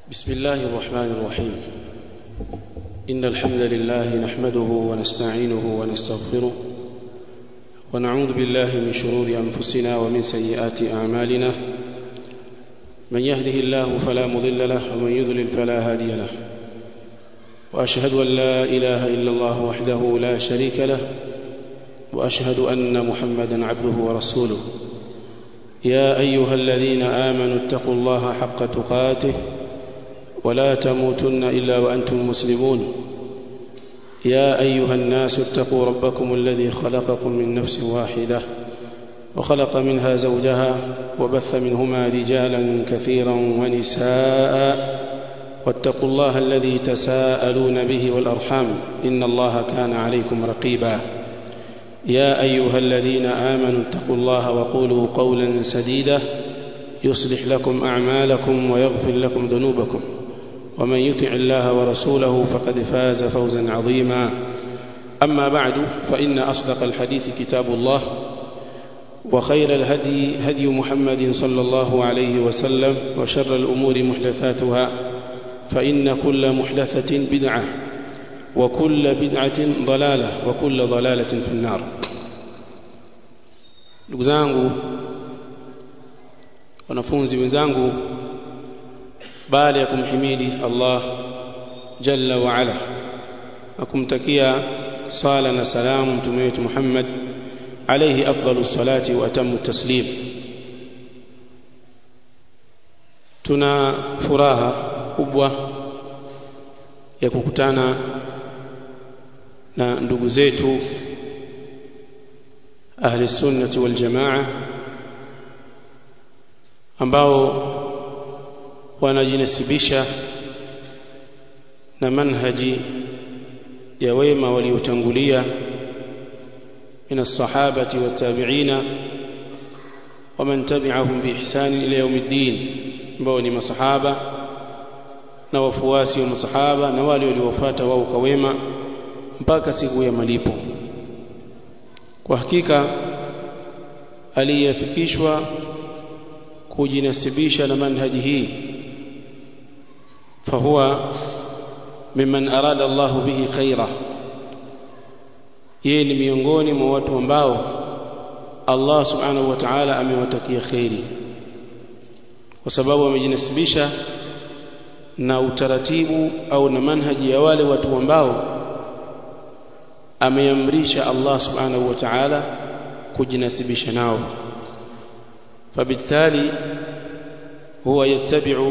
بسم الله الرحمن الرحيم. إن الحمد لله نحمده ونستعينه ونستغفره ونعوذ بالله من شرور أنفسنا ومن سيئات أعمالنا. من يهده الله فلا مضل له ومن يضلل فلا هادي له. وأشهد أن لا إله إلا الله وحده لا شريك له وأشهد أن محمدا عبده ورسوله. يا أيها الذين آمنوا اتقوا الله حق تقاته ولا تموتن إلا وأنتم مسلمون. يا أيها الناس اتقوا ربكم الذي خلقكم من نفس واحدة وخلق منها زوجها وبث منهما رجالا كثيرا ونساء واتقوا الله الذي تساءلون به والأرحام إن الله كان عليكم رقيبا. يا أيها الذين آمنوا اتقوا الله وقولوا قولا سديدا يصلح لكم أعمالكم ويغفر لكم ذنوبكم ومن يطع الله ورسوله فقد فاز فوزا عظيما. أما بعد فإن أصدق الحديث كتاب الله وخير الهدي هدي محمد صلى الله عليه وسلم وشر الأمور محدثاتها فإن كل محدثة بدعة وكل بدعة ضلالة وكل ضلالة في النار. ndugu zangu wanafunzi wenzangu, baada ya kumhimidi Allah jalla wa ala na kumtakia sala na salamu mtume wetu Muhammad alayhi afdalu salati wa atamu taslim, tuna furaha kubwa ya kukutana na ndugu zetu ahli sunnati wal jamaa ambao wanajinasibisha na manhaji ya wema waliotangulia min as-sahabati wat-tabi'ina wa man tabi'ahum bi ihsan ila yawmiddin, ambao ni masahaba na wafuasi wa masahaba na wale waliofuata wao kwa wema mpaka siku ya malipo. Kwa hakika aliyefikishwa kujinasibisha na manhaji hii fahuwa mimman arada Allah bihi khaira, yeye ni miongoni mwa watu ambao Allah subhanahu wa ta'ala amewatakia khairi, kwa sababu wamejinasibisha na utaratibu au na manhaji ya wale watu ambao ameamrisha Allah subhanahu wa ta'ala kujinasibisha nao. فبالتالي هو يتبع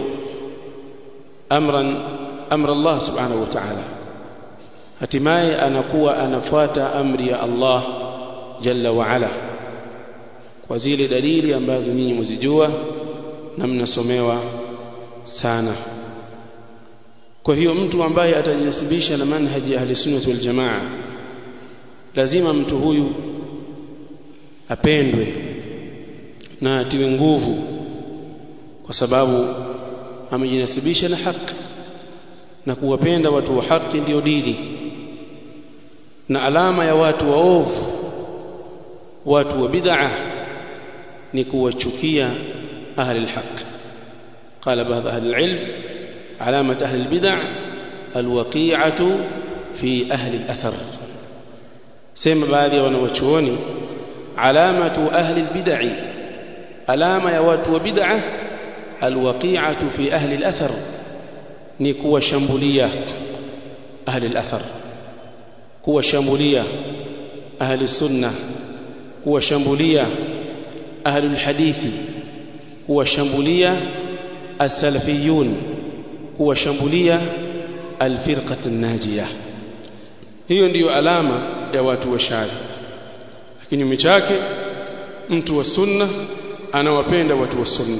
أمر الله سبحانه وتعالى، hatimaye anakuwa anafuata amri ya Allah jalla wa ala kwa zile dalili ambazo nyinyi mzijua na mnasomewa sana. Kwa hiyo mtu ambaye atajinasibisha na manhaji ya ahli sunnah wal jamaa, lazima mtu huyu apendwe na atiwe nguvu, kwa sababu amejinasibisha na haki, na kuwapenda watu wa haki ndio dini. Na alama ya watu waovu, watu wa bid'ah, ni kuwachukia ahli alhaq. قال بعض أهل العلم علامة أهل البدع الوقيعة في أهل الأثر. سيما baadhi ya wanawachuoni, alamatu ahli albid'i, alama ya watu wa bid'ah, alwaqi'atu fi ahli al-athar, ni kuwashambulia ahli al-athar, kuwashambulia ahli sunna, kuwashambulia ahli al-hadithi, kuwashambulia as-salafiyun, kuwashambulia al-firqat an-najiyah. Hiyo ndiyo alama ya watu wa shari. Kinyume chake, mtu wa sunna anawapenda watu wa sunna,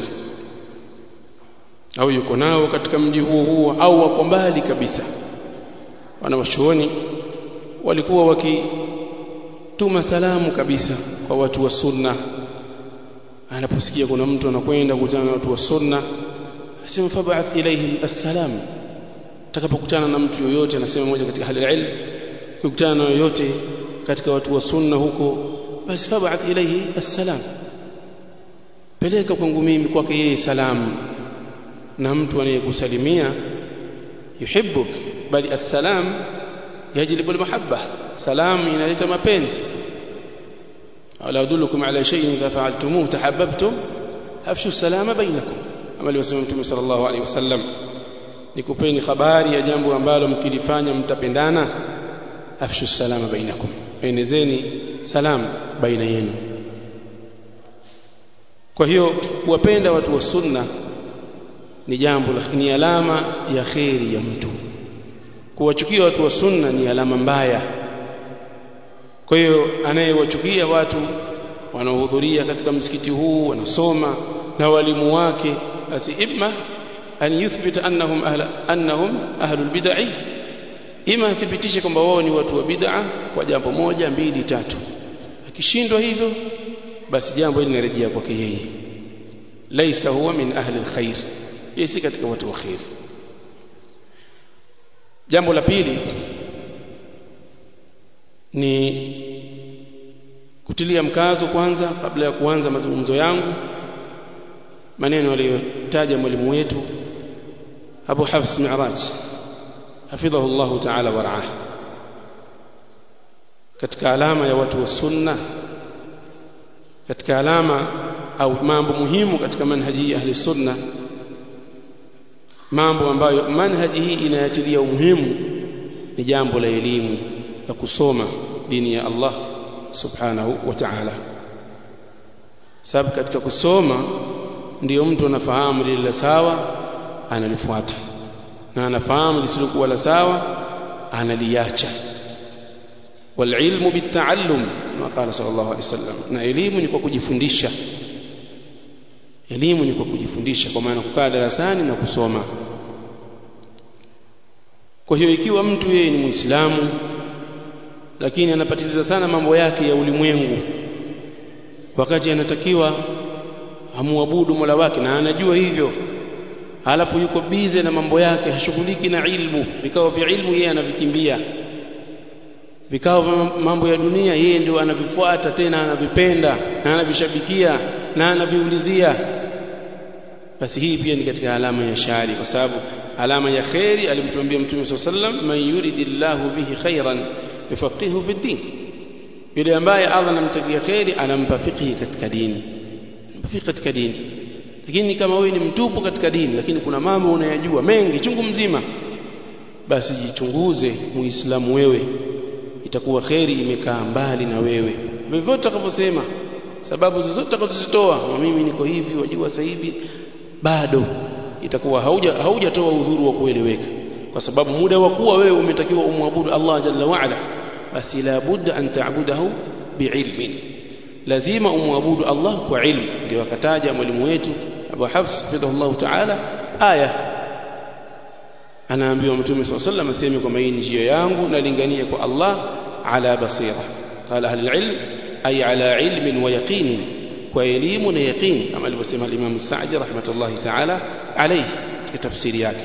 au yuko nao katika mji huo huo au wako mbali kabisa. Wanawachuoni walikuwa wakituma salamu kabisa kwa watu wa sunna. Anaposikia kuna mtu anakwenda kukutana na watu wa sunna, asema fab'ath ilayhim assalam. Atakapokutana na mtu yoyote, anasema mmoja katika ahli ilm, kukutana na yoyote katika watu wa sunna huko, basi fab'ath ilayhi assalam, peleka kwangu mimi kwake yeye salamu. na mtu anayekusalimia yuhibbuk, bali assalam yajlibu almahabba, salam inaleta mapenzi. ala adullukum ala shay'in idha fa'altumuhu tahabbabtum afshu salama bainakum, kama alivyosema Mtume sallallahu alaihi wasallam, nikupeni habari ya jambo ambalo mkilifanya mtapendana, afshu salama bainakum, enezeni salam baina yenu. Kwa hiyo kuwapenda watu wa sunna ni jambo ni alama ya khairi ya mtu. Kuwachukia watu wa sunna ni alama mbaya. Kwa hiyo anayewachukia watu wanaohudhuria katika msikiti huu, wanasoma na walimu wake, basi imma an yuthbita annahum ahlul bid'ah, ima athibitishe kwamba wao ni watu wa bid'a kwa jambo moja, mbili, tatu. Akishindwa hivyo, basi jambo hili linarejea kwake yeye. Laisa huwa min ahli alkhair, yesi katika watu wa khair. Jambo la pili ni kutilia mkazo kwanza, kabla ya kuanza mazungumzo yangu, maneno aliyotaja mwalimu wetu Abu Hafs Mi'raj hafidhahu Allah ta'ala wa ra'ah. Katika alama ya watu wa sunna, katika alama au mambo muhimu katika manhaji ahli sunna, mambo ambayo manhaji hii inayatilia umuhimu, ni jambo la elimu, la kusoma dini ya Allah subhanahu wa ta'ala. Sababu katika kusoma ndio mtu anafahamu lile la sawa analifuata, na anafahamu lisilokuwa la sawa analiacha. Walilmu bitta'allum, kama qala sallallahu alayhi wasallam, na elimu ni kwa kujifundisha. Elimu ni kwa kujifundisha, kwa maana kukaa darasani na kusoma. Kwa hiyo ikiwa mtu yeye ni Muislamu lakini anapatiliza sana mambo yake ya ulimwengu, wakati anatakiwa amuabudu Mola wake na anajua hivyo, halafu yuko bize na mambo yake, hashughuliki na ilmu, vikao vya ilmu yeye anavikimbia, vikao vya mambo ya dunia yeye ndio anavifuata, tena anavipenda na anavishabikia na anaviulizia, basi hii pia ni katika alama ya shari. Kwa sababu alama ya khairi alimtuambia Mtume sallallahu alaihi wasallam, man yuridillahu bihi khairan yufaqihu fi din, yule ambaye Allah anamtakia khairi anampa fiqhi katika dini, fiqhi katika dini. Lakini kama wewe ni mtupu katika dini, lakini kuna mambo unayajua mengi chungu mzima, basi jichunguze Muislamu wewe, itakuwa khairi imekaa mbali na wewe. Vyovyote utakavyosema, sababu zozote utakazozitoa, mimi niko hivi, wajua sasa hivi, bado itakuwa haujatoa udhuru wa kueleweka, kwa sababu muda wa kuwa wewe umetakiwa umwabudu Allah jalla wa ala, basi la budda an ta'budahu bi'ilmin, lazima umwabudu Allah kwa ilmu. Ndio akataja mwalimu wetu Abu Hafs fidhahullah ta'ala aya, anaambiwa Mtume sallallahu alayhi wasallam aseme kwamba hii njia yangu nalingania kwa Allah ala basira. Qala ahli alilm ay ala ilmin wa yaqin, kwa elimu na yaqin, kama alivyosema al-Imam Sa'di rahmatullahi ta'ala alayhi katika tafsiri yake.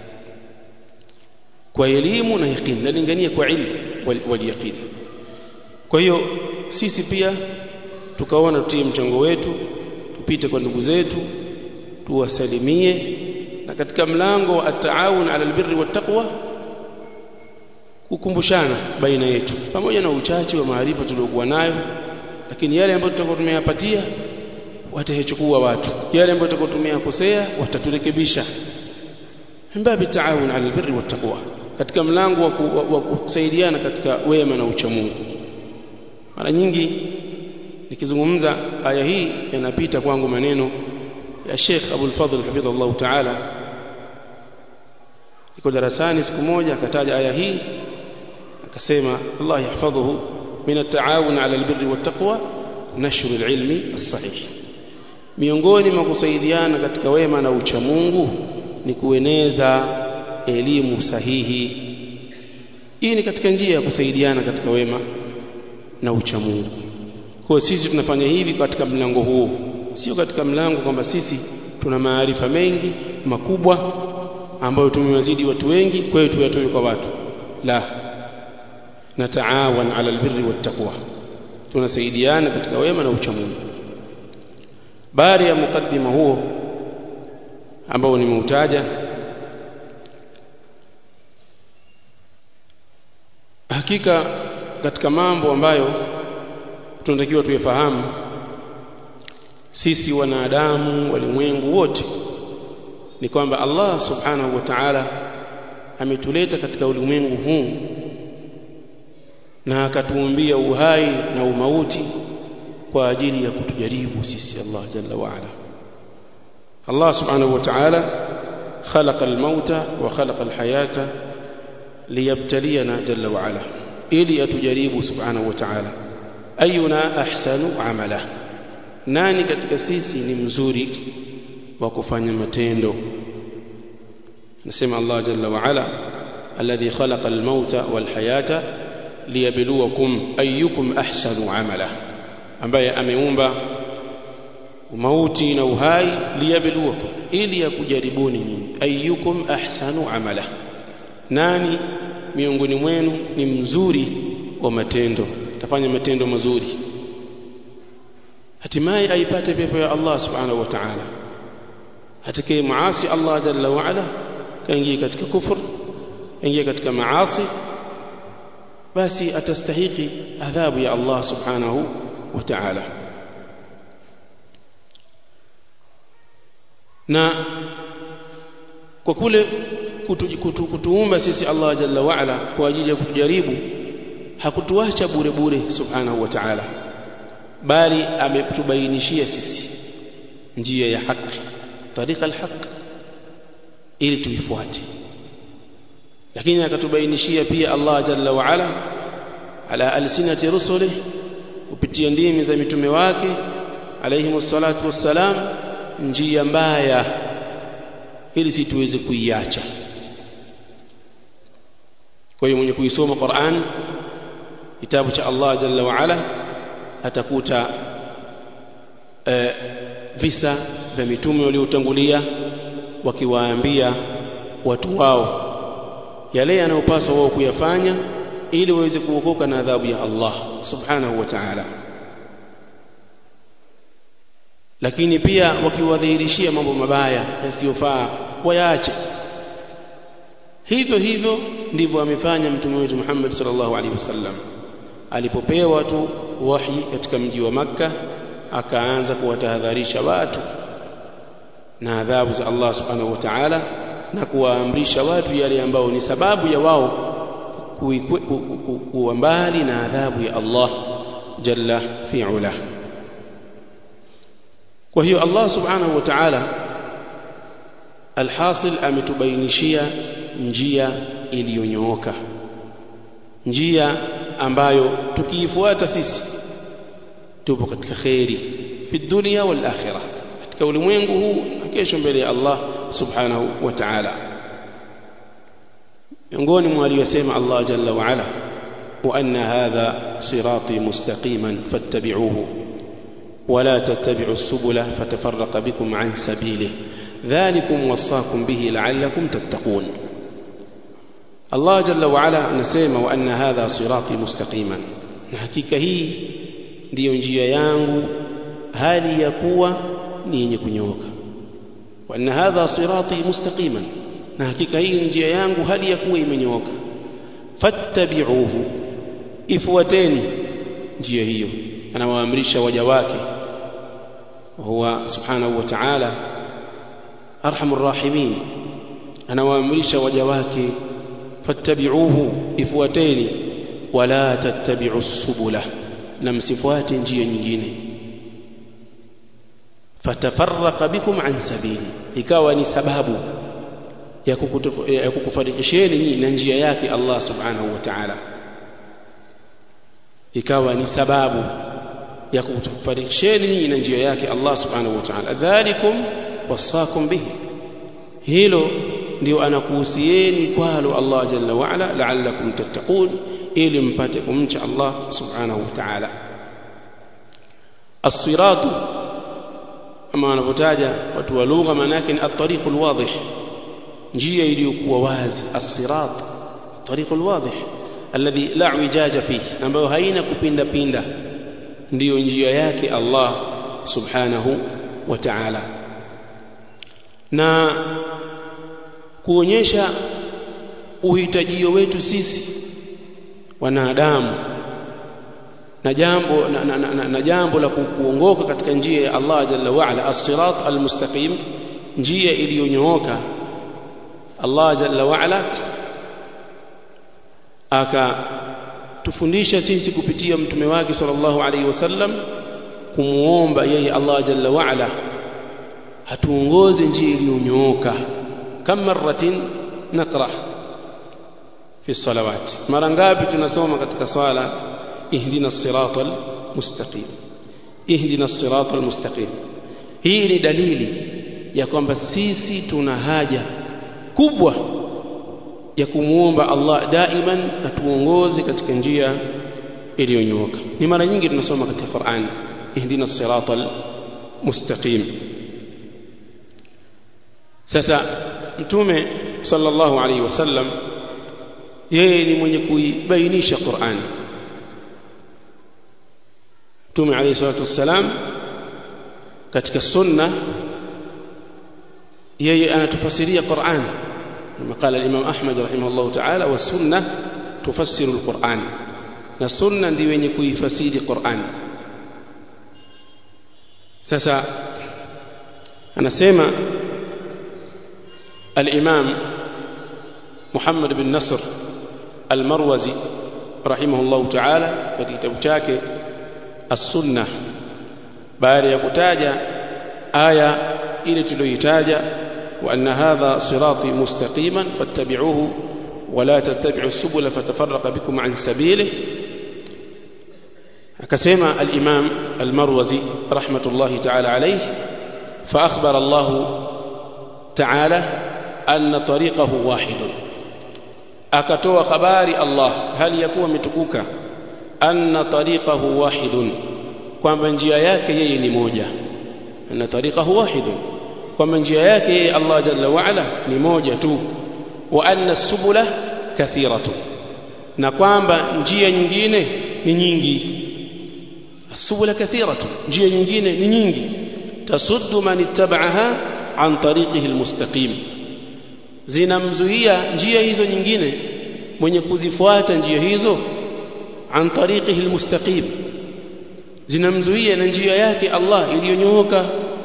Kwa elimu na yaqin, nalingania kwa ilmu wal yaqin. Kwa hiyo sisi pia tukaona tutie mchango wetu, tupite kwa ndugu zetu, tuwasalimie, na katika mlango wa at-taawun 'ala al-birri wat-taqwa kukumbushana baina yetu, pamoja na uchache wa maarifa tuliokuwa nayo, lakini yale ambayo tutakuwa tumeyapatia watachukua watu, yale ambayo tutakuwa tumeyakosea wataturekebisha. Mbabi taawun 'ala al-birri wat-taqwa, katika mlango wa kusaidiana katika wema na ucha Mungu. Mara nyingi nikizungumza aya hii yanapita kwangu maneno ya Sheikh Abdul Fadhl hafidhahullah ta'ala. Niko darasani siku moja akataja aya hii, akasema Allah yahfadhuhu min at-taawun 'ala al-birri wat-taqwa nashr al-ilmi as-sahih. Miongoni mwa kusaidiana katika wema na ucha Mungu ni kueneza elimu sahihi. Hii ni katika njia ya kusaidiana katika wema na ucha Mungu. Kwa sisi tunafanya hivi katika mlango huu, sio katika mlango kwamba sisi tuna maarifa mengi makubwa ambayo tumewazidi watu wengi, kwa hiyo tuyatoe kwa watu. La, nataawan 'ala albirri wattaqwa, tunasaidiana katika wema na ucha Mungu. Baada ya mukaddima huo, ambao nimeutaja. Hakika katika mambo ambayo tunatakiwa tuyafahamu sisi wanadamu walimwengu wote ni kwamba Allah subhanahu wa ta'ala ametuleta katika ulimwengu huu na akatuumbia uhai na umauti kwa ajili ya kutujaribu sisi Allah jalla wa ala. Allah subhanahu wa ta'ala khalaqa al-mauta wa khalaqa al-hayata liyabtaliyana jalla wa ala, ili atujaribu subhanahu wa ta'ala ayuna ahsanu amala, nani katika sisi ni mzuri wa kufanya matendo. Nasema Allah jalla wa ala alladhi khalaqa al-mauta wal hayata liyabluwakum ayyukum ahsanu amala, ambaye ameumba mauti na uhai liyabluwakum, ili akujaribuni nyinyi. Ayyukum ahsanu amala, nani miongoni mwenu ni mzuri wa matendo, tafanya matendo mazuri, hatimaye aipate pepo ya Allah subhanahu wa ta'ala. Atakaye maasi Allah jalla wa ala, kaingia katika kufur, kaingia katika maasi, basi atastahiki adhabu ya Allah subhanahu wa ta'ala. Na kwa kule kutuumba sisi Allah jalla wa ala kwa ajili ya kutujaribu, hakutuacha bure bure subhanahu wa ta'ala, bali ametubainishia sisi njia ya haki, tariqa al-haq, ili tuifuate. Lakini akatubainishia pia Allah jalla wa ala alsinati rusulih, kupitia ndimi za mitume wake alayhimus salatu wassalam, njia mbaya ili si tuweze kuiacha. Kwa hiyo mwenye kuisoma Qur'an, kitabu cha Allah jalla wa ala, atakuta visa vya mitume waliotangulia wakiwaambia watu wao yale yanayopaswa wao kuyafanya ili waweze kuokoka na adhabu ya Allah subhanahu wa ta'ala. Lakini pia wakiwadhihirishia mambo mabaya yasiyofaa wayaache. Hivyo hivyo ndivyo amefanya mtume wetu Muhammad sallallahu alaihi wasallam. Alipopewa tu wahi katika mji wa Makka, akaanza kuwatahadharisha watu na adhabu za Allah subhanahu wa ta'ala, na kuwaamrisha watu yale ambao ni sababu ya wao kuwa mbali na adhabu ya Allah jalla fi'ala. Kwa hiyo Allah subhanahu wa ta'ala alhasil ametubainishia njia iliyonyooka, njia ambayo tukiifuata sisi tupo katika khairi fi dunya wal akhirah, katika ulimwengu huu na kesho mbele ya Allah subhanahu wa ta'ala. Miongoni mwa aliyosema Allah jalla wa ala, wa anna hadha sirati mustaqiman fattabi'uhu ولا تتبعوا السبل فتفرق بكم عن سبيله ذلكم وصاكم به لعلكم تتقون. الله جل وعلا anasema wa anna hadha sirati mustaqiman, na hakika hii ndiyo njia yangu hali ya kuwa ni yenye kunyooka. Wa anna hadha sirati mustaqiman, na hakika hii njia yangu hali ya kuwa imenyooka. Fattabi'uhu, ifuateni njia hiyo. Anawaamrisha waja wake, huwa subhanahu wa ta'ala arhamur rahimin, anawaamrisha waja wake fattabi'uhu, ifuateni, wala tattabi'u subula, na msifuate njia nyingine, fatafarraqa bikum an sabili, ikawa ni sababu ya kukufarikisheni nyinyi na njia yake Allah subhanahu wa ta'ala, ikawa ni sababu ya kukufarikisheni nyinyi na njia yake Allah subhanahu wa ta'ala. Dhalikum wasakum bihi, hilo ndio anakuhusieni kwalo Allah jalla wa ala, la'allakum tattaqun, ili mpate kumcha Allah subhanahu wa ta'ala. As-siratu, kama wanavyotaja watu wa lugha, maana yake ni at-tariqul wadih, njia iliyokuwa wazi. As-sirat tariqul wadih alladhi la wijaja fihi, ambayo haina kupinda pinda, ndiyo njia yake Allah subhanahu wa ta'ala. na kuonyesha uhitajio wetu sisi wanadamu na jambo la kuongoka katika njia ya Allah jalla wa ala, as-sirat al-mustaqim, njia iliyonyooka. Allah jalla wa ala akatufundisha sisi kupitia mtume wake sallallahu alayhi wasallam kumuomba yeye Allah jalla wa ala hatuongoze njia iliyonyooka. Kam marratin naqra fi salawat, mara ngapi tunasoma katika swala ihdina as-siratal mustaqim, ihdina as-siratal mustaqim. Hii ni dalili ya kwamba sisi tuna haja kubwa ya kumuomba Allah daiman atuongoze katika njia iliyonyooka. Ni mara nyingi tunasoma katika Qur'an ihdina as-siratal mustaqim. Sasa mtume sallallahu alayhi wasallam yeye ni mwenye kuibainisha Qur'an. Mtume alayhi salatu wassalam katika sunna yeye anatufasiria Qur'an, kama qala al-Imam Ahmad rahimahullah ta'ala, wa sunna tufassiru al-Qur'an, na sunna ndiyo yenye kuifasiri Qur'an. Sasa anasema al-Imam Muhammad bin Nasr al-Marwazi rahimahullah ta'ala katika kitabu chake as-Sunnah, baada ya kutaja aya ile tuliyoitaja wa anna hadha sirati mustaqiman fattabi'uhu wa la tattabi'u subula fatafarraqa bikum an sabilihi, akasema al-Imam al-Marwazi rahmatullahi ta'ala alayhi, fa akhbara Allah ta'ala anna tariqahu wahidun, akatoa habari Allah hali ya kuwa mtukuka, anna tariqahu wahidun, kwamba njia yake yeye ni moja. Anna tariqahu wahidun, kwamba njia yake yeye Allah jalla wa ala ni moja tu. Wa anna subula kathiratun, na kwamba njia nyingine ni nyingi. Subula kathiratun, njia nyingine ni nyingi. Tasuddu man ittaba'aha an tariqihi almustaqim, zinamzuia njia hizo nyingine mwenye kuzifuata njia hizo an tariqihi almustaqim, zinamzuia na njia yake Allah iliyonyooka.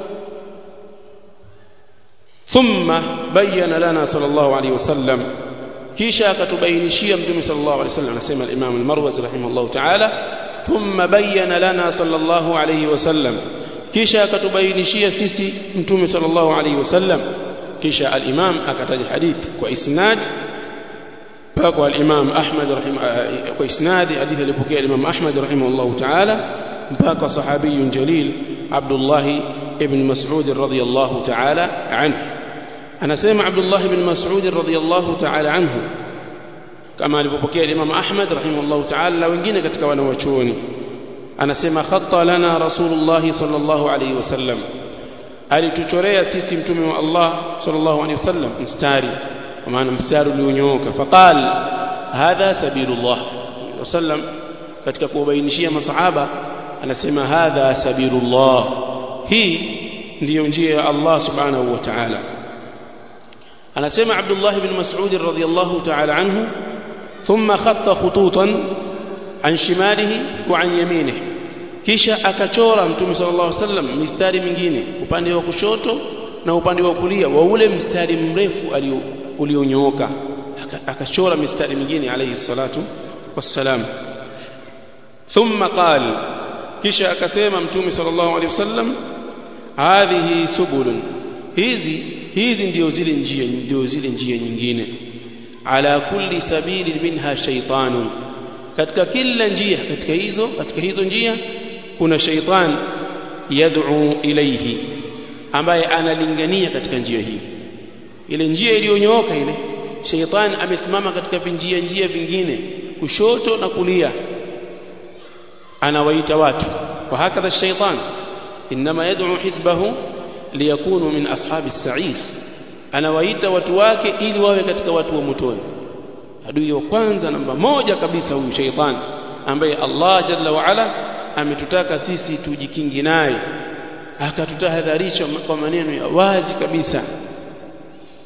Thumma bayyana lana sallallahu alayhi wasallam, kisha akatubainishia mtume sallallahu alayhi wasallam. Anasema al-Imam al-Marwazi rahimahullah ta'ala, thumma bayyana lana sallallahu alayhi wasallam, kisha akatubainishia sisi mtume sallallahu alayhi wasallam. Kisha al-Imam akataja hadithi kwa isnad kwa al-Imam Ahmad kwa isnadi hadithi alipokea al-Imam Ahmad rahimahullah ta'ala mpaka sahabiyun jalil Abdullah ibn Mas'ud radhiyallahu ta'ala anhu. Anasema Abdullah ibn Mas'ud radhiyallahu ta'ala anhu, kama alipokea al-Imam Ahmad rahimahullah ta'ala na wengine katika wanawachuoni, anasema khatta lana Rasulullah sallallahu alayhi wasallam, alituchorea sisi mtume wa Allah sallallahu alayhi wasallam mstari, kwa maana mstari ulionyooka. Faqal hadha sabilullah wasallam, katika kuwabainishia masahaba anasema hadha sabilullah, hii ndiyo njia ya Allah subhanahu wa ta'ala. Anasema Abdullah ibn Mas'ud radhiyallahu ta'ala anhu, thumma khatta khututan an shimalihi wa an yaminihi, kisha akachora mtume sallallahu alaihi wasallam mistari mingine upande wa kushoto na upande wa kulia wa ule mstari mrefu ulionyooka, akachora mistari mingine alayhi salatu wassalam. Thumma qala, kisha akasema mtume sallallahu alaihi wasallam, hadhihi subulun, hizi ndio zile njia nyingine. Ala kulli sabili minha shaytanun, katika kila njia katika hizo njia kuna shaytan yad'u ilayhi, ambaye analingania katika njia hii. Ile njia iliyonyooka ile, shaytan amesimama katika njia vingine kushoto na kulia, anawaita watu. Wa hakadha shaytan inma yad'u hizbahu liyakunu min ashabi as-sa'ir, anawaita watu wake ili wawe katika watu wa motoni. Adui wa kwanza namba moja kabisa huyu shaytan, ambaye Allah jalla wa ala ametutaka sisi tujikingi naye, akatutahadharisha kwa maneno ya wazi kabisa,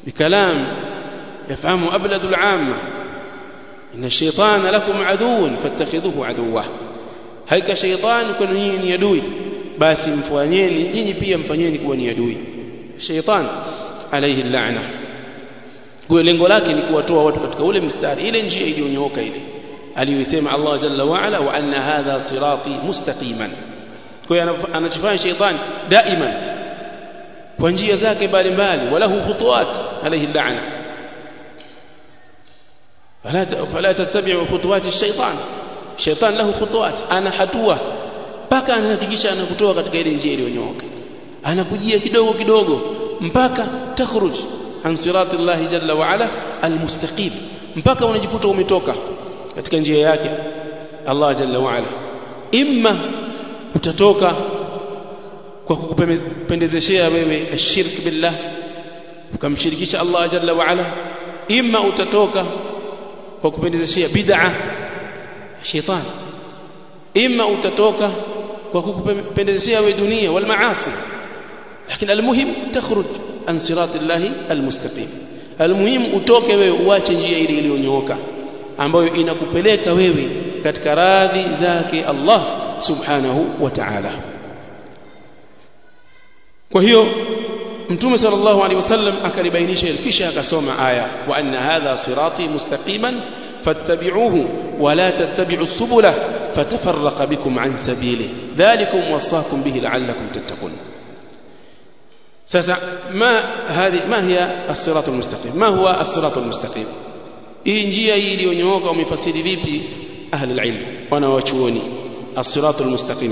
بكلام يفهمه أبلد العامة إن الشيطان لكم عدو فاتخذوه عدوه هيك شيطان كن يدوي basi mfanyeni nyinyi pia mfanyeni kuwa ni adui shaytan alayhi al'ana kwa lengo lake ni kuwatoa watu katika ule mstari ile njia iliyonyooka ile aliyosema Allah jalla wa ala wa anna hadha sirati mustaqiman kwa hiyo anachofanya shaytan daima kwa njia zake mbalimbali walahu khutuwat alayhi al'ana fala tattabi'u khutuwat ash-shaytan shaytan lahu khutuwat ana hatua mpaka anahakikisha anakutoa katika ile njia iliyonyooka anakujia kidogo kidogo mpaka takhruj an sirati Allah jalla wa ala almustaqim mpaka unajikuta umetoka katika njia yake Allah jalla wa ala imma utatoka kwa kukupendezeshea wewe ashirk billah ukamshirikisha Allah jalla wa ala imma utatoka kwa kupendezeshea bid'a shaytan imma utatoka kwa kukupendezeshea wewe dunia wal maasi lakini almuhim takhruj an sirati Allah almustaqim almuhim utoke wewe uache njia ile iliyonyooka ambayo inakupeleka wewe katika radhi zake Allah subhanahu wa ta'ala kwa hiyo mtume sallallahu alaihi wasallam akalibainisha kisha akasoma aya wa anna hadha sirati mustaqiman fattabi'uhu wa la tattabi'us subula fatafarraqa bikum an sabili dhalikum wasaakum bihi la'allakum tattaqun sasa ma hiya as-siratu al-mustaqim ma huwa as-siratu al-mustaqim hii njia hii iliyonyooka umefasiri vipi ahli al-ilm wana wachuoni as-siratu al-mustaqim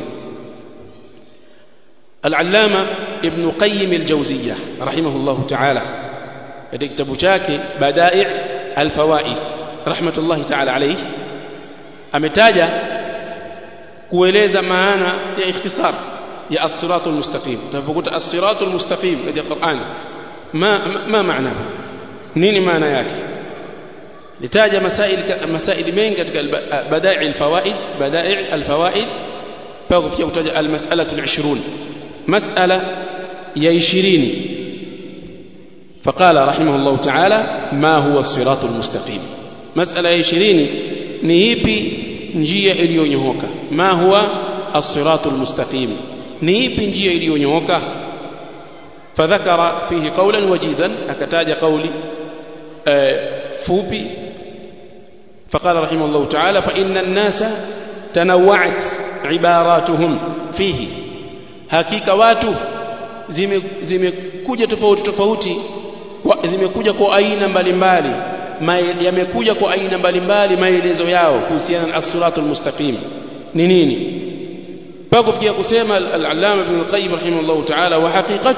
al-allama ibn qayyim al-jawziyyah rahimahullah ta'ala katika kitabu chake badai' al-fawaid rahmatullahi ta'ala alayhi ametaja kueleza maana ya ikhtisar ya as-siratu al-mustaqim tunapokuta as-siratu al-mustaqim katika Qur'an ma maanahu nini maana yake litaja masail mengi katika badai' al-fawaid mpaka kufikia kutaja al-mas'alatu al-20 mas'ala ya 20 فقال رحمه الله تعالى ما هو الصراط المستقيم مسألة 20 ni ipi njia iliyonyooka ma huwa as-siratul mustaqim ni ipi njia iliyonyooka fadhakara fihi qawlan wajizan akataja qawli fupi فقال رحمه الله تعالى فإن الناس تنوعت عباراتهم فيه hakika watu zimekuja tofauti zimekuja kwa aina mbalimbali yamekuja kwa aina mbalimbali maelezo yao kuhusiana na as-siratul mustaqim ni nini mpaka kufikia kusema al-allama ibn al-qayyim rahimahullah ta'ala wa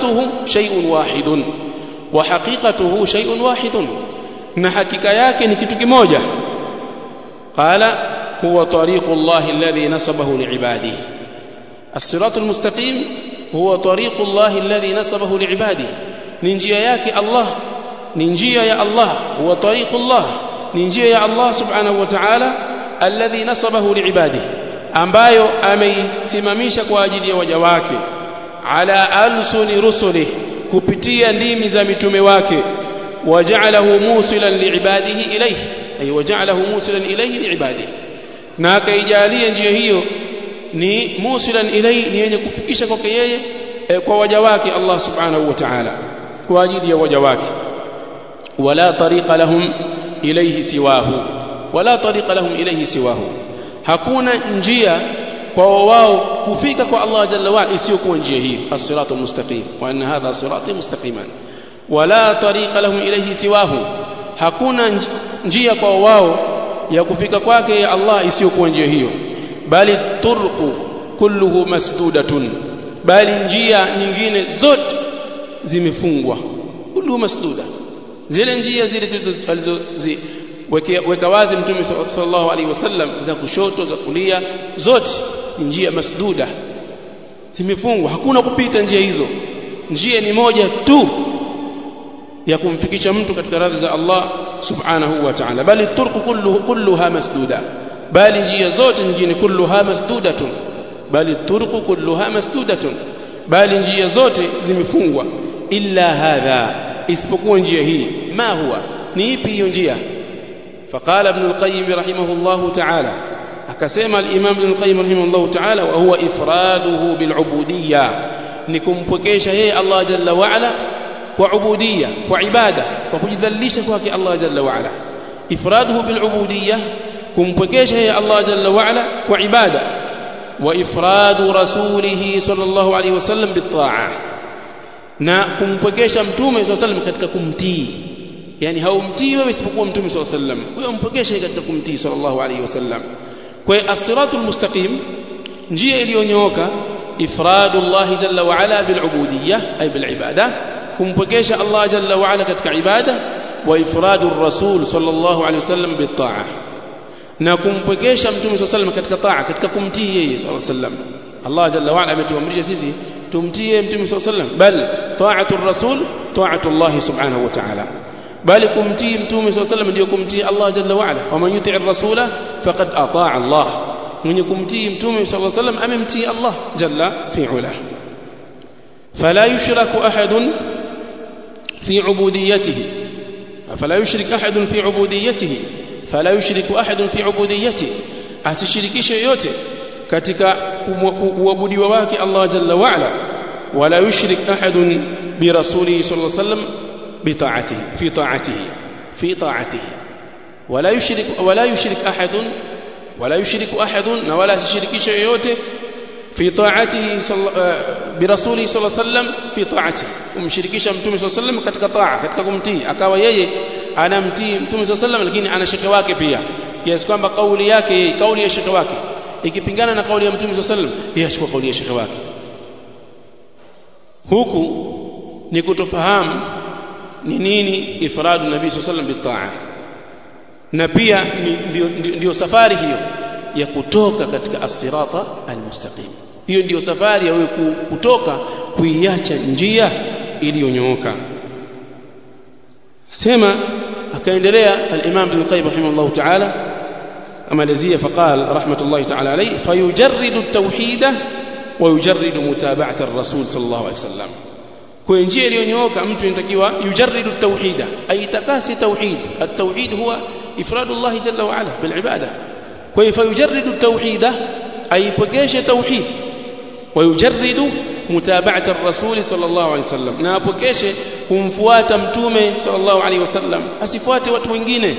haqiqatuhu shay'un wahidun na hakika yake ni kitu kimoja qala huwa tariqullah alladhi nasabahu li'ibadihi as-siratul mustaqim huwa tariqullah alladhi nasabahu li'ibadihi ni njia yake Allah ni njia ya Allah huwa tariqullah ni njia ya Allah subhanahu wa ta'ala alladhi nasabahu li'ibadihi ambayo ameisimamisha kwa ajili ya waja wake ala alsuni rusulihi kupitia ndimi za mitume wake waja'alahu musilan li'ibadihi ilayhi ay waja'alahu musilan ilayhi li'ibadihi na akaijalia njia hiyo ni musilan ilayhi ni yenye kufikisha kwake yeye kwa waja wake Allah subhanahu wa ta'ala kwa ajili ya waja wake wala tariqa lahum ilayhi siwahu hakuna njia kwa wao kufika kwa Allah jalla wa ala isiyokuwa njia hii as-siratul mustaqim wa anna hadha sirati mustaqiman wala tariqa lahum ilayhi siwahu hakuna njia kwa wao ya kufika kwake ya Allah isiyokuwa njia hiyo bali turqu kulluhu masdudatun bali njia nyingine zote zimefungwa kulluhu masduda zile njia zile weka wazi mtume sallallahu alaihi wasallam za kushoto za kulia zote njia masduda zimefungwa hakuna kupita njia hizo njia ni moja tu ya kumfikisha mtu katika radhi za Allah subhanahu wa ta'ala bali turqu kulluha masduda bali njia zote nyingine kulluha masdudatun bali turqu kulluha masdudatun bali njia zote zimefungwa illa hadha isipokuwa njia hii. Ma huwa, ni ipi hiyo njia? Faqala Ibn al-Qayyim rahimahullahu ta'ala, akasema al-Imam Ibn al-Qayyim rahimahullahu ta'ala, wa huwa ifraduhu bil-ubudiyya, ni kumpokesha yeye Allah jalla wa ala kwa ubudiyya, kwa ibada, kwa kujidhalilisha kwake Allah jalla wa ala. Ifraduhu bil-ubudiyya, kumpokesha yeye Allah jalla wa ala kwa ibada. Wa ifradu rasulihi sallallahu alayhi wasallam bit-ta'ah, na kumpokesha mtume sallallahu alayhi wasallam katika kumtii. Yani haumtii wewe isipokuwa mtume sallallahu alayhi wasallam, wewe umpokeshe katika kumtii sallallahu alayhi wasallam. Kwa hiyo as-siratul mustaqim, njia iliyonyooka, ifradu Allah jalla wa ala bil ubudiyyah ay bil ibada, kumpokesha Allah jalla wa ala katika ibada. Wa ifradu ar-rasul sallallahu alayhi wasallam bit ta'ah, na kumpokesha mtume sallallahu alayhi wasallam katika taa, katika kumtii yeye sallallahu alayhi wasallam. Allah jalla wa ala ametuamrisha sisi tumtie mtume sallallahu alayhi wasallam, bal ta'atu ar-rasul ta'atu Allah subhanahu wa ta'ala, bali kumtii mtume sallallahu alayhi wasallam ndio kumtii Allah jalla wa ala. Wa man yuti'ir rasula faqad ata'a Allah, mwenye kumtii mtume sallallahu alayhi wasallam amemtii Allah jalla fi ula. Fala yushraku ahadun fi ubudiyyatihi, fala yushrik ahadun fi ubudiyyatihi, fala yushriku ahadun fi ubudiyyatihi, asishirikishe yote katika uabudiwa wake Allah jalla wa ala. Wala yushrik ahadun bi rasulihi sallallahu alayhi wasallam بطاعته في طاعته في طاعته ولا يشرك أحد ولا يشرك شيء yote في طاعته برسوله صلى الله عليه وسلم في طاعته, kumshirikisha mtume صلى الله عليه وسلم katika taa, katika kumtii, akawa yeye anamtii mtume صلى الله عليه وسلم lakini ana shaka wake pia, kiasi kwamba kauli yake, kauli ya shaka wake ikipingana na kauli ya mtume صلى الله عليه وسلم, yeye achukua kauli ya shaka wake. Huku ni kutofahamu ni nini ifradu nabii sallallahu alayhi wasallam bitaa, na pia ndio safari hiyo ya kutoka katika as-sirata al-mustaqim. Hiyo ndio safari ya wewe kutoka, kuiacha njia iliyonyooka. Sema akaendelea al-Imam Ibn Qayyim rahimahullah ta'ala, amalazia faqala rahmatullahi ta'ala alayhi, fayujarridu at-tauhida wa yujarridu mutaba'ata ar-rasul sallallahu alayhi wasallam. Kwa njia iliyonyooka mtu inatakiwa yujarridu at-tauhida, aitakasi tauhid. At-tauhid huwa ifradu Allah jalla wa ala bil ibada. Kwa hivyo yujarridu at-tauhida, aipokeshe tauhid, wa yujarridu mutaba'ata ar-rasul sallallahu alayhi wasallam, na apokeshe kumfuata mtume sallallahu alayhi wasallam, asifuate watu wengine.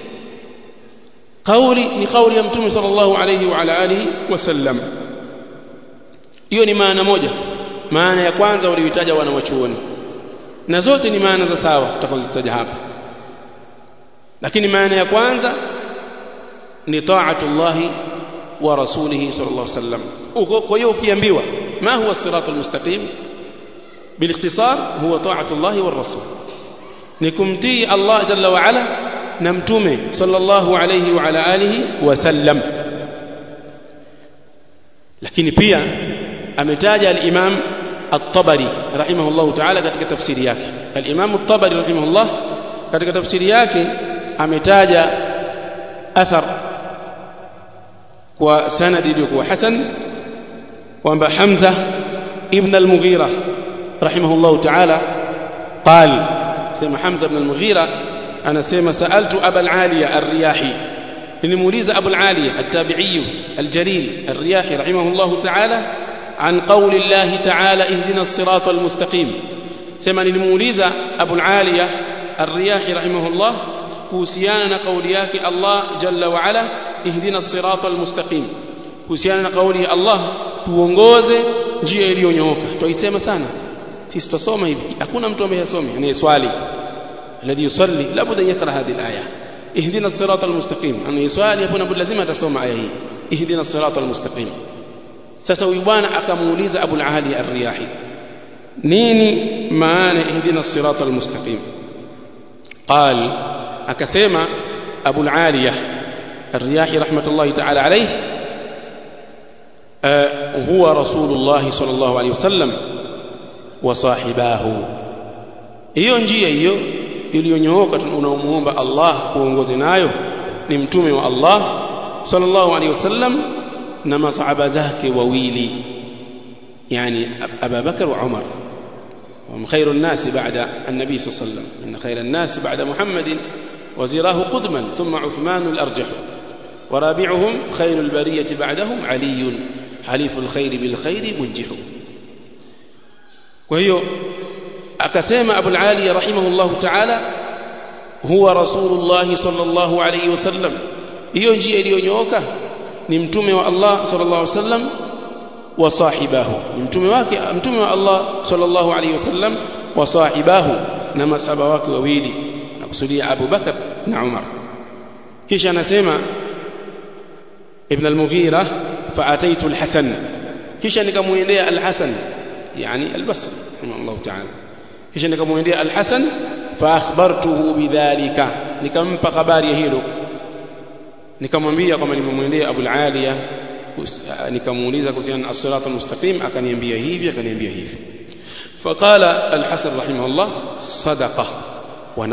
Kauli ni kauli ya mtume sallallahu alayhi wa ala alihi wasallam. Hiyo ni maana moja. Maana ya kwanza walioitaja wanawachuoni, na zote ni maana za sawa tutakazozitaja hapa, lakini maana ya kwanza ni ta'atullah wa rasulihi sallallahu alaihi wasallam. Kwa hiyo ukiambiwa ma huwa as-siratul mustaqim, بالاختصار هو طاعة الله والرسول, ni kumtii Allah jalla wa ala na mtume sallallahu alayhi wa ala alihi wasallam. Lakini pia ametaja al-Imam at-Tabari rahimahullahu ta'ala katika tafsiri yake. Al-Imam at-Tabari rahimahullah katika tafsiri yake ametaja athar kwa sanadi iliyokuwa hasan, kwamba Hamza ibn al-Mughira rahimahullahu ta'ala قال, sema Hamza ibn al-Mughira anasema sa'altu Abu al-Aliya ar-Riyahi, nimuuliza Abu al-Aliya at-Tabi'i al-Jalil ar-Riyahi rahimahullahu ta'ala عن قول الله تعالى اهدنا الصراط المستقيم. سما نلموليزا أبو العالية الرياحي رحمه الله كوسيانا قولياك الله جل وعلا اهدنا الصراط المستقيم, كوسيانا قولي الله tuongoze njia iliyonyooka. Tuisema sana sisi, tusoma hivi, hakuna mtu ambaye hasomi anayeswali, alladhi yusalli labda yakra hadhihi alaya ihdina as-sirata al-mustaqim, anayeswali hapo lazima atasoma aya hii ihdina as-sirata al-mustaqim. Sasa huyu bwana akamuuliza Abu al-Ali ar-Riyahi, nini maana ihdina as-sirata al-mustaqim? قال, akasema Abu al-Ali ar-Riyahi rahmatullahi ta'ala alayhi, huwa Rasulullah sallallahu alayhi wasallam wa sahibahu. Hiyo njia hiyo iliyonyooka unaomuomba Allah kuongoze nayo ni mtume wa Allah sallallahu alayhi wasallam na masahaba zake wawili, yani Abu Bakar wa Umar. وهم خير الناس بعد النبي صلى الله عليه وسلم إن خير الناس بعد محمد وزراه قدما ثم عثمان الأرجح ورابعهم خير البرية بعدهم علي حليف الخير بالخير منجح. وهي أكسام أبو العالي رحمه الله تعالى هو رسول الله صلى الله عليه وسلم hiyo njia iliyonyooka ni mtume wa Allah sallallahu alaihi wasallam wa sahibahu ni mtume wake mtume wa Allah sallallahu alaihi wasallam wa sahibahu na masahaba wake wawili na kusudia Abu Bakar na Umar. kisha anasema Ibn al-Mughira fa'ataitu al-Hasan kisha nikamuendea al-Hasan yani al-Basri rahimahullah ta'ala kisha nikamuendea al-Hasan fa akhbartuhu bidhalika nikampa habari ya hilo nikamwambia kama nimemwendea Abu al-Aliya nikamuuliza kuhusiana na as-sirat al-mustaqim akaniambia hivi faqala al-Hasan rahimahullah sadaqa wa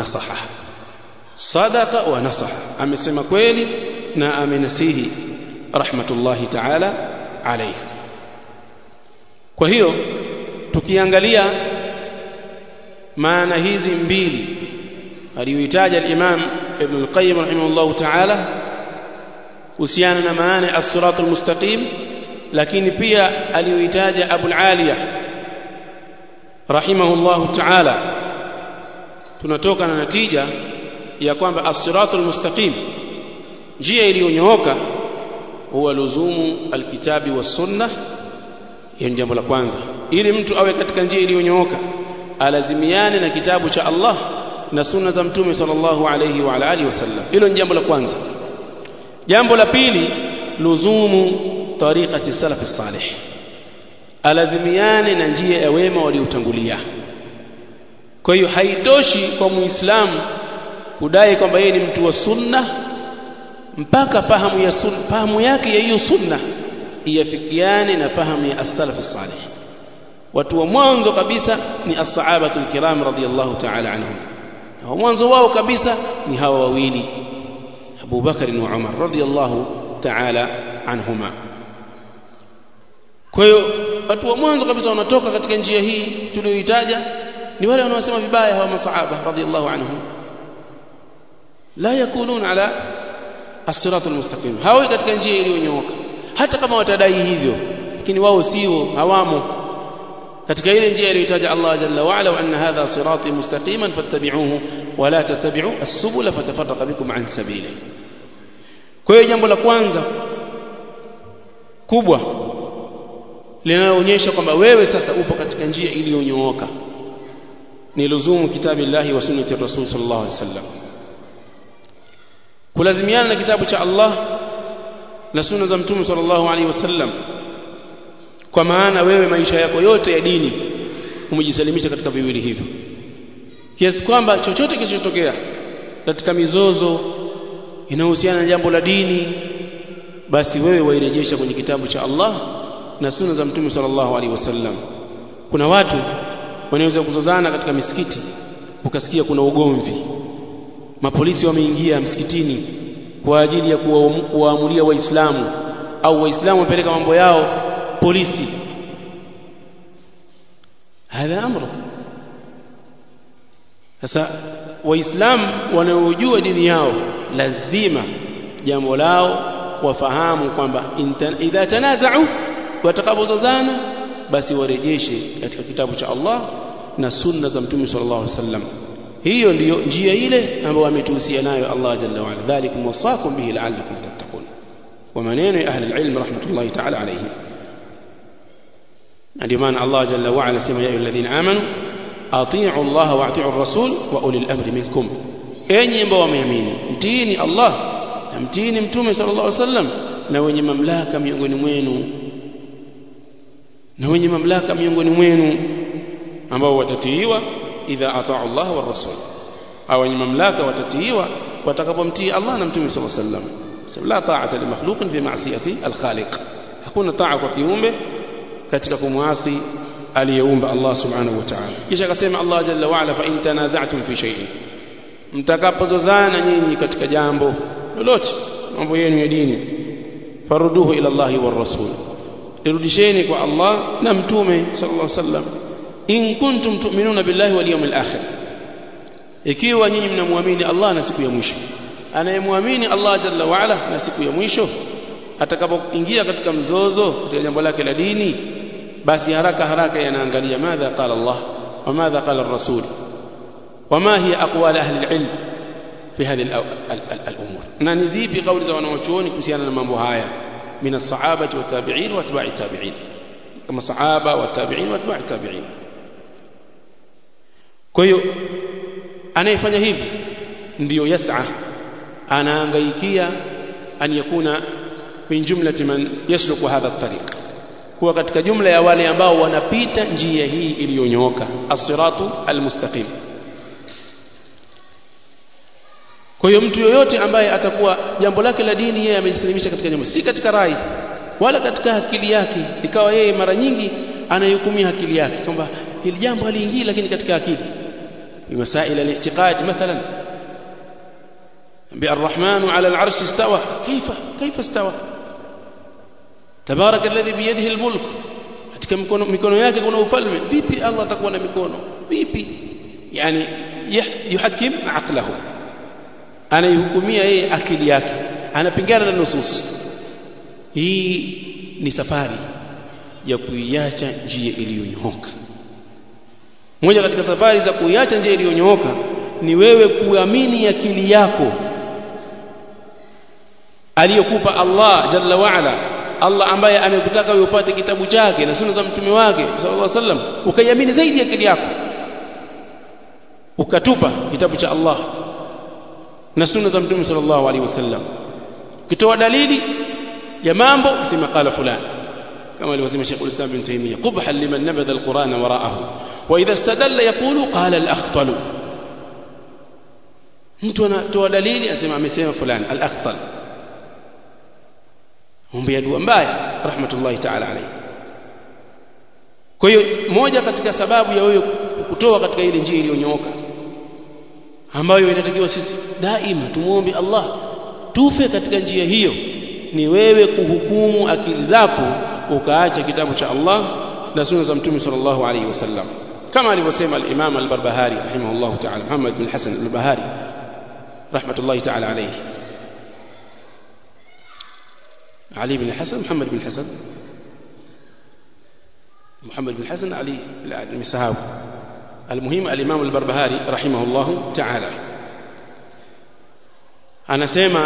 nasaha amesema kweli na amenasihi rahmatullahi ta'ala alayhi. kwa hiyo tukiangalia maana hizi mbili aliyoitaja al-Imam Ibn al-Qayyim rahimahullah ta'ala kuhusiana na maana as-siratul mustaqim lakini pia aliyoitaja Abu al-Aliya rahimahullah ta'ala tunatoka na natija ya kwamba as-siratul mustaqim njia iliyonyooka huwa luzumu al-kitabi was-sunnah. Hiyo jambo la kwanza ili mtu awe katika njia iliyonyooka alazimiane na kitabu cha Allah na sunna za mtume sallallahu alayhi wa alihi wasallam. Hilo ni jambo la kwanza. jambo la pili luzumu tariqati salaf salih alazimiane na njia ya wema waliotangulia. kwa hiyo haitoshi kwa muislamu kudai kwamba yeye ni mtu wa sunna mpaka fahamu yake ya hiyo sunna iafikiane na fahamu ya as-salaf salih. watu wa mwanzo kabisa ni as-sahabatul kiram radhiyallahu ta'ala anhum. wa mwanzo wao kabisa ni hawa wawili Abu Bakar na Umar radhiyallahu ta'ala anhuma. kwa hiyo watu wa mwanzo kabisa wanatoka katika njia hii tuliyoitaja ni wale wanaosema vibaya hawa masahaba radhiyallahu anhum la yakunun ala as-sirat al-mustaqim hawa katika njia iliyonyooka hata kama watadai hivyo lakini wao sio hawamo katika ile njia iliyotaja Allah jalla wa ala wa anna hadha sirati mustaqiman fattabi'uhu wa la tattabi'u as-subula fatafarraqa bikum an sabili. kwa hiyo jambo la kwanza kubwa linaonyesha kwamba wewe sasa upo katika njia iliyonyooka ni luzumu kitabillahi wa sunnati rasul sallallahu alaihi wasallam kulazimiana na kitabu cha Allah na sunna za mtume sallallahu alaihi wasallam. kwa maana wewe maisha yako yote ya dini umejisalimisha katika viwili hivyo kiasi kwamba chochote kilichotokea katika mizozo inayohusiana na jambo la dini basi wewe wairejesha kwenye kitabu cha Allah na sunna za mtume sallallahu alaihi wasallam. kuna watu wanaweza kuzozana katika misikiti ukasikia kuna ugomvi mapolisi wameingia msikitini kwa ajili ya kuwaamulia waislamu au waislamu wapeleka mambo yao polisi. hadha amru. sasa waislamu wanaojua dini yao lazima jambo lao wafahamu kwamba idha tanaza'u watakapozozana basi warejeshe katika kitabu cha Allah na sunna za mtume sallallahu alaihi wasallam. hiyo ndiyo njia ile ambayo ametuhusia nayo Allah jalla wa ala dhalikum wasaqum bihi la'allakum tattaqun wa maneno ya ahli alilm rahmatullahi ta'ala alayhi. ndio maana Allah jalla wa ala sema ya ayyuhalladhina amanu atii'u Allah wa atii'u ar-rasul wa ulil amri minkum enyi ambao wameamini mtiini Allah na mtiini mtume sallallahu alaihi wasallam na wenye mamlaka miongoni mwenu ambao watatiiwa idha ataa Allah wa rasul au wenye mamlaka watatiiwa watakapomtii Allah na mtume sallallahu alaihi wasallam. la ta'ata li makhluqin fi ma'siyati al-khaliq hakuna taa kwa kiumbe katika kumwasi aliyeumba Allah subhanahu wa ta'ala. kisha akasema Allah jalla wa ala fa in tanaza'tum fi shay'in mtakapozozana nyinyi katika jambo lolote mambo yenu ya dini faruduhu ila Allah wa rasul irudisheni kwa Allah na mtume sallallahu alaihi wasallam. in kuntum tu'minuna billahi wal yawmil akhir, ikiwa nyinyi mnamwamini Allah na siku ya mwisho. Anayemwamini Allah jalla wa ala na siku ya mwisho, atakapoingia katika mzozo katika jambo lake la dini, basi haraka yanaangalia madha qala Allah wa madha qala ar-rasul wa ma hiya aqwal ahli al-ilm fi hadhihi al-umur, na ni zipi kauli za wanawachuoni kuhusiana na mambo haya min as-sahaba wa tabi'in wa atba'i tabi'in, kama sahaba wa tabi'in wa atba'i tabi'in. Kwa hiyo anayefanya hivi ndio yas'a, anaangaikia an yakuna min jumlati man yasluku hadha at-tariq, kuwa katika jumla ya wale ambao wanapita njia hii iliyonyooka, as-siratu al-mustaqim. Kwa hiyo mtu yoyote ambaye atakuwa jambo lake la dini yeye amejisalimisha katika jambo, si katika rai wala katika akili yake, ikawa yeye mara nyingi anahukumia akili yake kwamba hili jambo haliingii, lakini katika akili بمسائل الاعتقاد مثلا بالرحمن على العرش استوى، كيف استوى؟ تبارك الذي بيده الملك، katika mikono yake kuna ufalme. Vipi Allah atakuwa na mikono? Vipi? Yani yuhakim aqlahu, anahukumia yeye akili yake, anapingana na nusus. Hii ni safari ya kuiacha njia iliyonyooka. Moja katika safari za kuiacha njia iliyonyooka ni wewe kuamini akili yako aliyokupa Allah jalla wa ala, Allah ambaye amekutaka wewe ufuate kitabu chake na sunna za mtume wake sallallahu alaihi wasallam, ukaiamini zaidi akili yako, ukatupa kitabu cha Allah na sunna za mtume sallallahu alaihi wasallam, kitoa dalili ya mambo sema qala fulani, kama alivyosema Sheikh al-Islam Ibn Taymiyyah, qubhan liman nabadha al-Qur'ana wara'ahu wa idha istadalla yaqulu qala al-akhtal. Mtu anatoa dalili asema amesema fulani al-akhtal, ombea dua mbaya rahmatullahi ta'ala alayhi. Kwa hiyo moja katika sababu ya wewe kutoa katika ile njia iliyonyooka ambayo inatakiwa sisi daima tumuombe Allah tufe katika njia hiyo, ni wewe kuhukumu akili zako ukaacha kitabu cha Allah na sunna za mtume sallallahu alayhi wasallam, kama alivyosema al-Imam al-Barbahari rahimahullah ta'ala, Muhammad bin Hasan al-Barbahari rahmatullahi ta'ala alayhi. علي بن الحسن محمد بن الحسن محمد بن الحسن علي المسهاوي. المهم الإمام البربهاري رحمه الله تعالى أنا سيما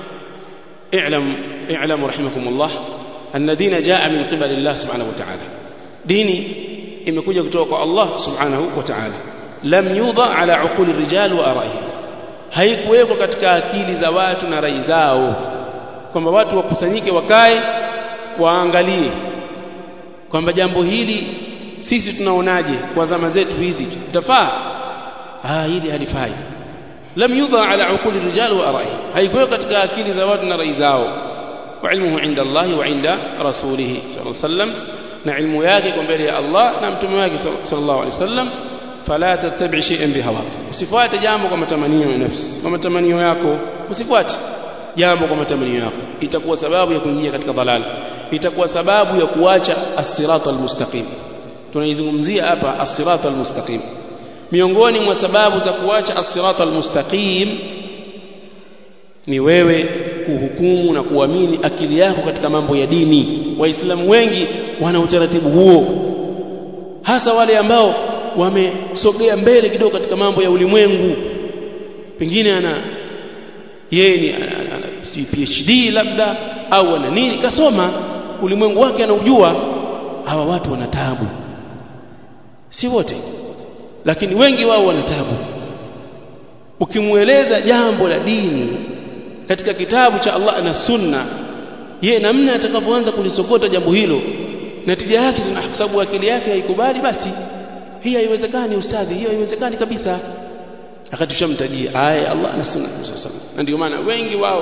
اعلم رحمكم الله أن دين جاء من قبل الله سبحانه وتعالى، ديني imekuja kutoka kwa Allah subhanahu wa ta'ala, lam yudha ala uquli rijal wa ara'ihim, haikuwekwa katika akili za watu na rai zao, kwamba watu wakusanyike wakae waangalie kwamba jambo hili sisi tunaonaje kwa zama zetu hizi itafaa, hili halifai. Lam yudha ala uquli rijal wa ara'ihim, haikuwekwa katika akili za watu na rai zao. Wa ilmuhu inda Allah wa inda rasulih sallallahu alayhi wasallam, na ilmu yake kwa mbele ya Allah na mtume wake sallallahu alayhi wasallam. Fala tattabi' shay'an bihawa, usifuate jambo kwa matamanio ya nafsi, kwa matamanio yako usifuate jambo kwa matamanio yako, itakuwa sababu ya kuingia katika dhalala, itakuwa sababu ya kuacha as-sirata al-mustaqim. Tunaizungumzia hapa as-sirata al-mustaqim. Miongoni mwa sababu za kuacha as-sirata al-mustaqim ni wewe kuhukumu na kuamini akili yako katika mambo ya dini. Waislamu wengi wana utaratibu huo, hasa wale ambao wamesogea mbele kidogo katika mambo ya ulimwengu. Pengine yeye ni PhD labda au ana nini, kasoma ulimwengu wake anaujua. Hawa watu wana taabu, si wote lakini wengi wao wana taabu. Ukimueleza jambo la dini katika kitabu cha Allah na sunna, yeye namna atakavyoanza kulisokota jambo hilo, natija yake kwa sababu akili yake haikubali, basi hii haiwezekani ustadhi, hiyo haiwezekani kabisa, akatushamtajia aya Allah na sunna sallallahu. Na ndio maana wengi wao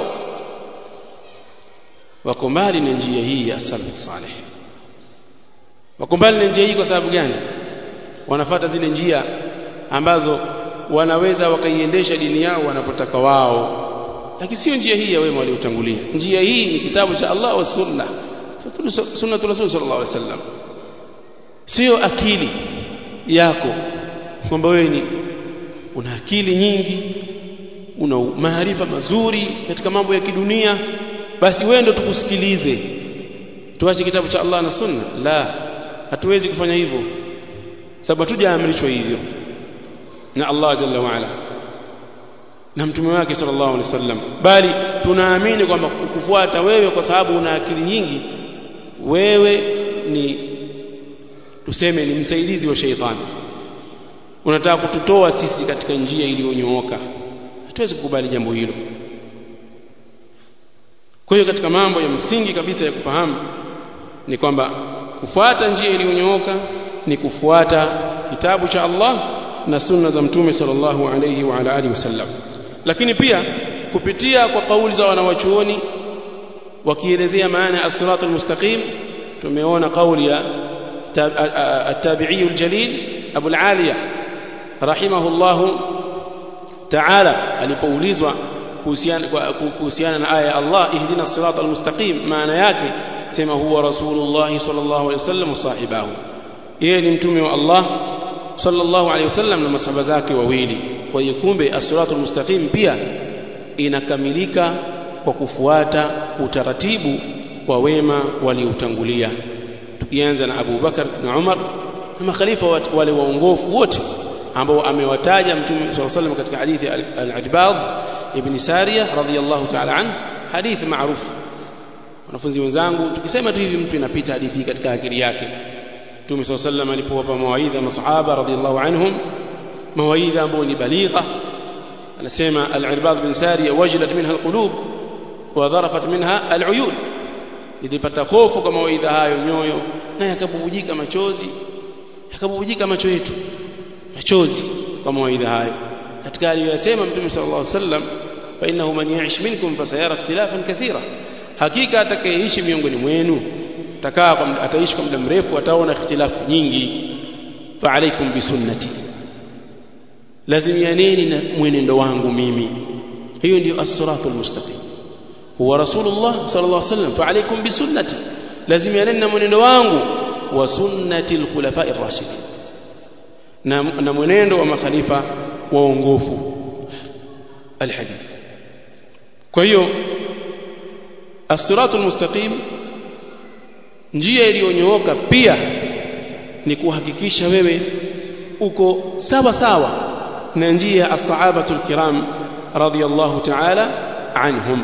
wako mbali na njia hii ya salaf salih. Wako mbali na njia hii kwa sababu gani? Wanafuata zile njia ambazo wanaweza wakaiendesha dini yao wanapotaka wao, lakini sio njia hii ya wema waliotangulia. Njia hii ni kitabu cha Allah wa sunna, sunnatul rasul sallallahu alaihi wasallam, sio akili yako kwamba wewe una akili nyingi, una maarifa mazuri katika mambo ya kidunia, basi wewe ndio tukusikilize, tuache kitabu cha Allah na sunna? La, hatuwezi kufanya hivyo, sababu hatujaamrishwa hivyo na Allah jalla wa ala na mtume wake sallallahu alaihi wasallam, bali tunaamini kwamba kukufuata wewe kwa sababu una akili nyingi, wewe tuseme ni msaidizi wa sheitani, unataka kututoa sisi katika njia iliyonyooka. Hatuwezi kukubali jambo hilo. Kwa hiyo katika mambo ya msingi kabisa ya kufahamu ni kwamba kufuata njia iliyonyooka ni kufuata kitabu cha Allah na sunna za mtume sallallahu alayhi wa ala alihi wasallam. Lakini pia kupitia kwa kauli za wanawachuoni wakielezea maana ya as-siratul mustaqim, tumeona kauli ya at-tabi'i al-jalil Abu al-Aliya rahimahullahu ta'ala alipoulizwa kuhusiana na aya ya Allah ihdina as-siratal mustaqim, maana yake sema huwa rasulullah sallallahu alayhi wasallam sahibahu, yeye ni mtume wa Allah sallallahu alayhi wasallam na masahaba zake wawili. Kwa hiyo kumbe as-siratul mustaqim pia inakamilika kwa kufuata utaratibu wa wema waliotangulia, tukianza na Abu Bakar na Umar na makhalifa wale waongofu wote ambao amewataja mtume sallallahu alayhi wasallam katika hadithi al-Adbad ibn Sariya radhiyallahu ta'ala anhu, hadithi maarufu. Wanafunzi wenzangu, tukisema tu hivi mtu inapita hadithi katika akili yake. Mtume sallallahu alayhi wasallam alipowapa mawaidha masahaba radhiyallahu anhum, mawaidha ambayo ni baligha, anasema al-Irbad bin Sariya wajilat minha al-qulub wa dharafat minha al-uyun, ilipata hofu kwa mawaidha hayo nyoyo na yakabubujika machozi, yakabubujika macho yetu machozi kwa mawaidha hayo. Katika aliyosema Mtume sallallahu alayhi wasallam, fa innahu man ya'ish minkum fasayara ikhtilafan kathira, hakika atakayeishi miongoni mwenu ataishi kwa muda mrefu, ataona ikhtilafu nyingi. Fa alaykum bi sunnati, lazimianeni na mwenendo wangu mimi. Hiyo ndio as-siratul mustaqim, huwa rasulullah sallallahu alayhi wasallam. Fa alaykum bi sunnati, lazimianeni na mwenendo wangu, wa sunnatil khulafa'ir rashidin, na mwenendo wa makhalifa waongofu. Alhadith. Kwa hiyo as-siratul mustaqim, njia iliyonyooka, pia ni kuhakikisha wewe uko sawa sawa na njia ya as-sahabatul kiram radhiyallahu ta'ala anhum.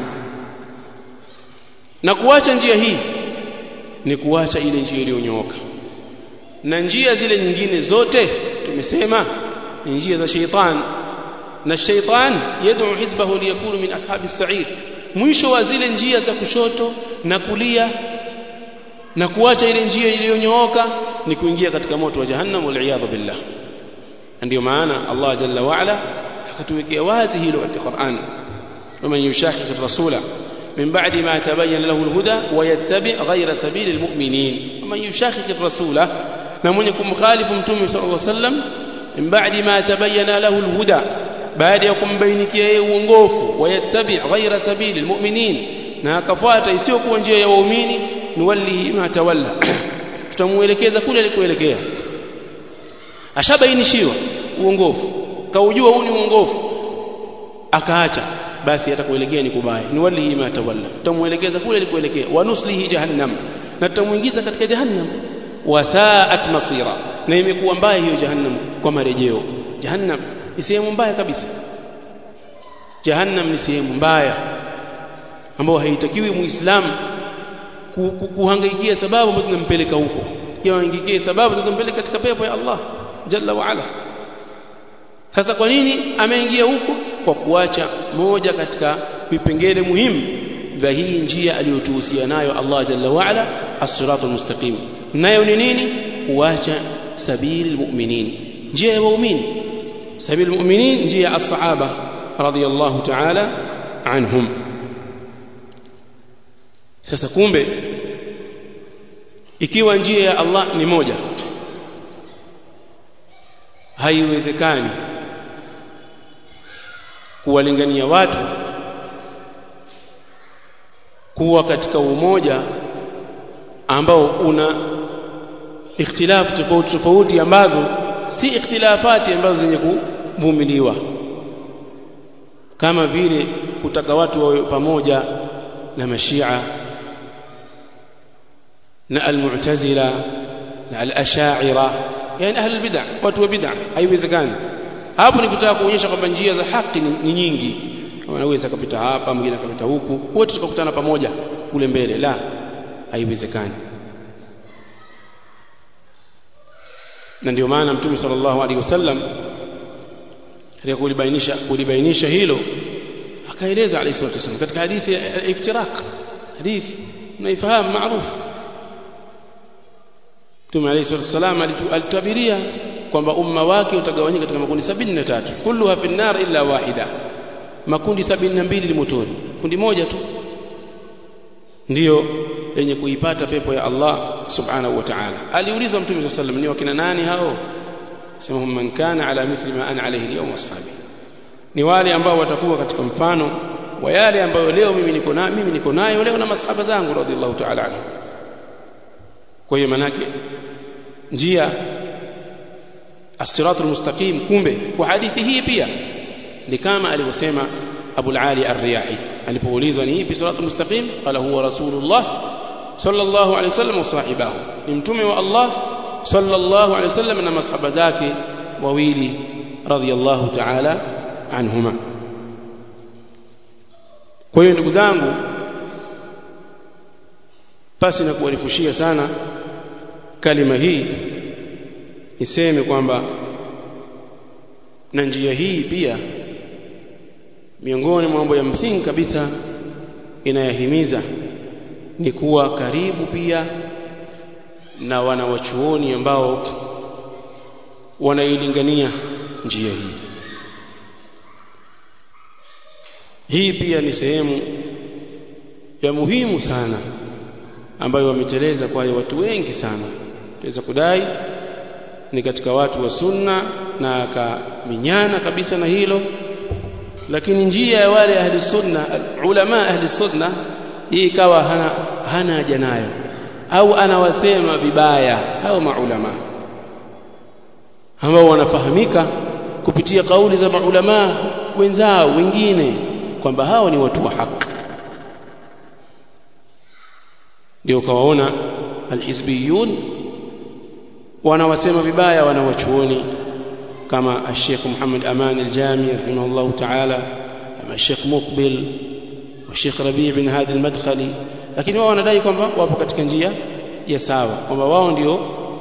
Na kuacha njia hii ni kuacha ile njia iliyonyooka, na njia zile nyingine zote tumesema ni njia za sheitan, na sheitan yad'u hizbahu liyakunu min ashabi as-sa'ir. Mwisho wa zile njia za kushoto na kulia na kuacha ile njia iliyonyooka ni kuingia katika moto wa jahannam, wal iyadhu billah. Ndio maana Allah jalla wa ala akatuwekea wazi hilo katika Qur'an, waman yushaqiq ar-rasula min ba'di ma tabayyana lahu al-huda wa yattabi' ghayra sabili al-mu'minin. Waman yushaqiq ar-rasula, na mwenye kumkhalifu mtume sallallahu alayhi wasallam, min ba'di ma tabayyana lahu al-huda, baada ya kumbainikia yeye uongofu, wa yattabi' ghayra sabili al-mu'minin, na akafuata isiyokuwa njia ya waumini, nuwallihi ma tawalla, tutamuelekeza kule alikoelekea. Ashabainishiwa uongofu, kaujua huu ni uongofu, akaacha, basi atakuelekea ni kubaya. Nuwallihi ma tawalla, tutamuelekeza kule alikoelekea. Wa nuslihi jahannam, na tutamuingiza katika jahannam. Wasaat masira, na imekuwa mbaya hiyo jahannam kwa marejeo. Jahannam ni sehemu mbaya kabisa. Jahannam ni sehemu mbaya ambayo haitakiwi muislamu kuhangaikia sababu ambazo zinampeleka huko, kuhangaikia sababu zinazompeleka katika pepo ya Allah jalla wa ala. Sasa kwa nini ameingia huko? Kwa kuacha moja katika vipengele muhimu vya hii njia aliyotuhusia nayo Allah jalla wa ala, as-siratul mustaqim. Nayo ni nini? Kuacha sabil mu'minin, njia ya waumini. Sabil mu'minin, njia ya as-sahaba radiyallahu ta'ala anhum. Sasa kumbe ikiwa njia ya Allah ni moja, haiwezekani kuwalingania watu kuwa katika umoja ambao una ikhtilafu tofauti tofauti ambazo si ikhtilafati ambazo zenye kuvumiliwa, kama vile kutaka watu wawe pamoja na mashia na al-mu'tazila na al-ash'ira, yani ahli al-bid'ah, watu wa bid'ah. Haiwezekani. Hapo ni kutaka kuonyesha kwamba njia za haki ni nyingi, wanaweza kupita hapa, mwingine akapita huku, wote tukakutana pamoja kule mbele. La, haiwezekani. Na ndio maana Mtume sallallahu alaihi wasallam katika kulibainisha hilo akaeleza alayhi salatu wasallam katika hadithi ya iftiraq, hadithi mnaifahamu maarufu. Mtume alayhi salatu wasallam alitabiria kwamba umma wake utagawanyika katika makundi 73, kulluha fi an-nar illa wahida, makundi 72 ni motoni, kundi moja tu ndio lenye kuipata pepo ya Allah subhanahu wa ta'ala. Aliulizwa Mtume sallallahu alayhi wasallam, ni wakina nani hao? Sema man kana ala mithli ma ana alayhi al-yawm ashabi, ni wale ambao watakuwa katika mfano wa yale ambayo leo mimi niko nayo leo na masahaba zangu radhiallahu ta'ala anhu. Kwa hiyo manake njia as-siratul mustaqim, kumbe kwa hadithi hii pia ni kama alivyosema Abu al-Ali ar-Riyahi alipoulizwa ni ipi siratul mustaqim, qala huwa rasulullah sallallahu alayhi wasallam wa sahibahu, ni mtume wa Allah sallallahu alayhi wasallam na masahaba zake wawili radhiyallahu ta'ala anhuma. Kwa hiyo ndugu zangu, basi na kuwarifushia sana kalima hii, niseme kwamba na njia hii pia miongoni mwa mambo ya msingi kabisa inayahimiza ni kuwa karibu pia na wanawachuoni ambao wanailingania njia hii. Hii pia ni sehemu ya muhimu sana ambayo wameteleza kwa watu wengi sana. Tuweza kudai ni katika watu wa sunna na akaminyana kabisa na hilo, lakini njia ya wale ahli sunna, ulama ahli sunna, hii ikawa hana haja nayo, au anawasema vibaya au maulama ambao wanafahamika kupitia kauli za maulama wenzao wengine kwamba hao ni watu wa haki. Ndio kawaona alhizbiyun wanawasema vibaya wanawachuoni kama Sheikh Muhammad Aman al-Jami rahimahullah ta'ala, ama Sheikh Muqbil wa Sheikh Rabi' bin Hadi al-Madkhali, lakini wao wanadai kwamba wapo katika njia ya sawa, kwamba wao ndio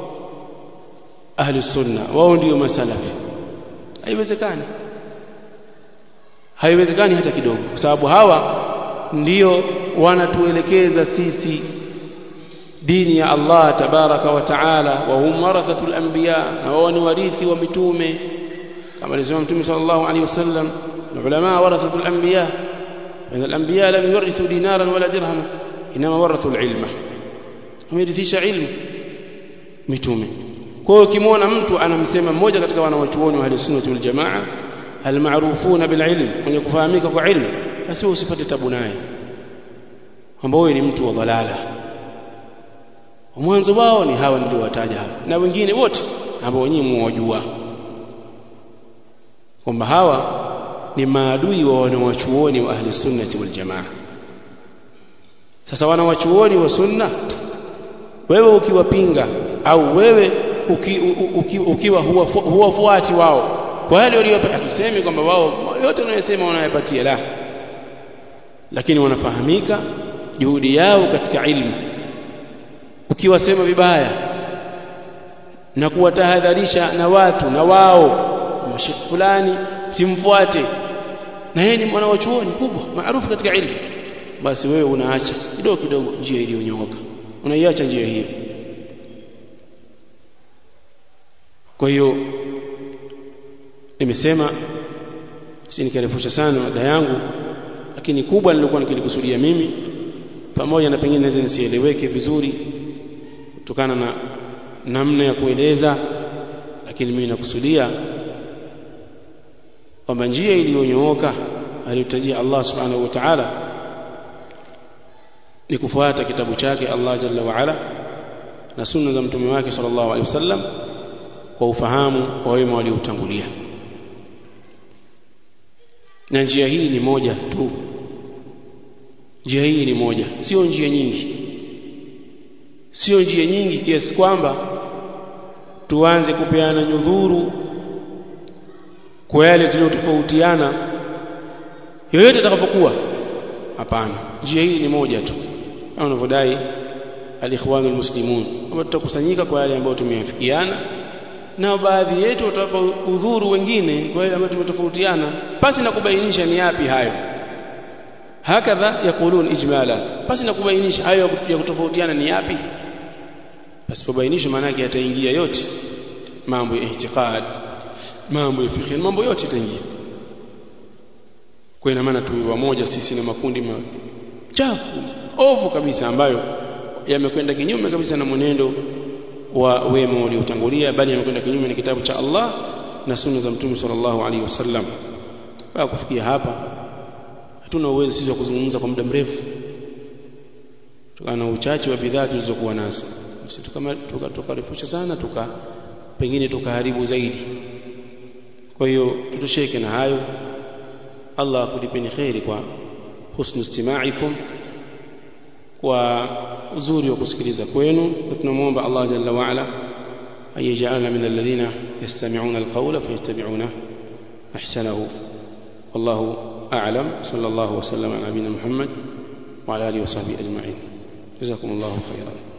ahli sunna, wao ndio masalafi. Haiwezekani. Haiwezekani hata kidogo, kwa sababu hawa ndio wanatuelekeza sisi dini ya Allah tabaraka wa taala, wa hum warathatul anbiya, na wao ni warithi wa mitume kama alisema Mtume sallallahu alaihi wasallam, ulama warathatul anbiya, wa al-anbiya lam yurithu dinaran wala dirham, inma warathu al-ilma, wamerithisha ilmu mitume. Kwa hiyo kimwona mtu anamsema mmoja katika wanawachuoni wa Ahlus Sunnah wal Jamaa al-ma'rufuna bil ilm, mwenye kufahamika kwa ilmu, basi usipate tabu naye, ambao ni mtu wa dhalala. Mwanzo wao ni hawa ndio wataja hapa, na wengine wote ambao nyinyi mwajua kwamba hawa ni maadui wa wanawachuoni wa ahli sunnati wal jamaa. Sasa wanawachuoni wa sunna, wewe ukiwapinga au wewe ukiwa huwafuati wao kwa yale waliyopata, tuseme kwamba wao yote wanayosema wanayapatia, la, lakini wanafahamika juhudi yao katika ilmu. Ukiwasema vibaya na kuwatahadharisha na watu na wao mashekhi fulani simfuate, na yeye ni mwanachuoni kubwa maarufu katika ilmu, basi wewe unaacha kidogo kidogo njia iliyonyooka, unaiacha njia hiyo. Kwa hiyo nimesema si nikarefusha sana mada yangu, lakini kubwa nilikuwa nikilikusudia mimi, pamoja na pengine naweza nisieleweke vizuri kutokana na namna ya kueleza, lakini mimi nakusudia kwamba njia iliyonyooka aliyotajia Allah subhanahu wa ta'ala ni kufuata kitabu chake Allah jalla wa ala na sunna za mtume wake sallallahu alaihi wasallam, kwa ufahamu wa wema waliotangulia. Na njia hii ni moja tu, njia hii ni moja, sio njia nyingi, sio njia nyingi kiasi kwamba tuanze kupeana nyudhuru kwa yale tuliyotofautiana yoyote atakapokuwa. Hapana, njia hii ni moja tu, kama unavyodai al-ikhwanul muslimun, kwamba tutakusanyika kwa yale ambayo tumeafikiana, na baadhi yetu watawapa udhuru wengine kwa yale ambayo tumetofautiana, basi na kubainisha ni yapi hayo. Hakadha yakulun ijmala, basi na kubainisha hayo ya kutofautiana ni yapi. Basi kubainisha maana yake yataingia yote, mambo ya ihtiqad, mambo ya fiqh, mambo yote yataingia. Kwa ina maana tuwe moja sisi na makundi machafu ovu kabisa ambayo yamekwenda kinyume kabisa na mwenendo wa wema waliotangulia, bali yamekwenda kinyume na kitabu cha Allah na sunna za Mtume sallallahu alaihi wasallam. Kwa kufikia hapa hatuna uwezo sisi wa kuzungumza kwa muda mrefu kutokana na uchache wa bidhaa tulizokuwa nazo. Sisi tukarefusha sana, pengine tukaharibu zaidi. Kwa hiyo tutosheke na hayo. Allah akulipeni khairi kwa husnu istimaikum, kwa uzuri wa kusikiliza kwenu. Tunamuomba Allah jalla wa ala ayajalna min alladhina yastami'una alqawla fayattabi'una ahsanahu. Wallahu a'lam. Sallallahu wa sallama ala nabiyyina Muhammad wa ala alihi wa sahbihi ajma'in. Jazakumullahu khairan.